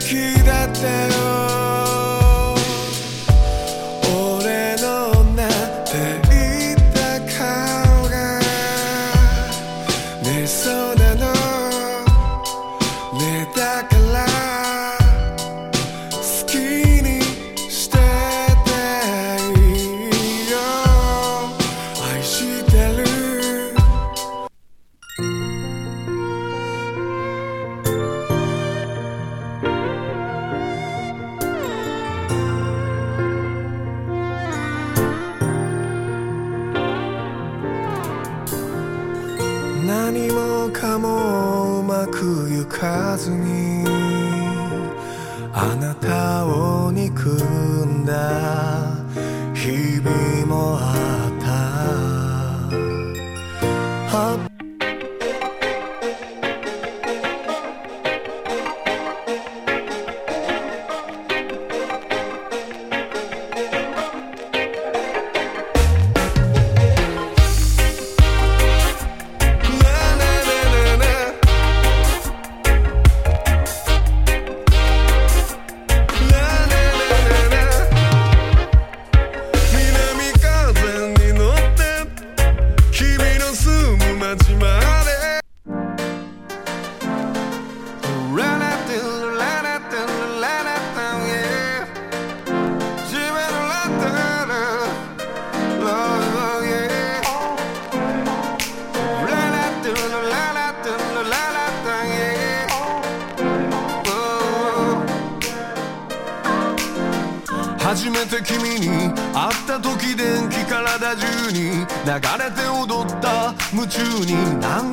きだったよ俺のなっていた顔が寝そうなの寝たから好きにしてていいよ愛してる何もかもうまくいかずにあなたを憎んだ日々もあった初めて君に会った時電気体中に流れて踊った夢中に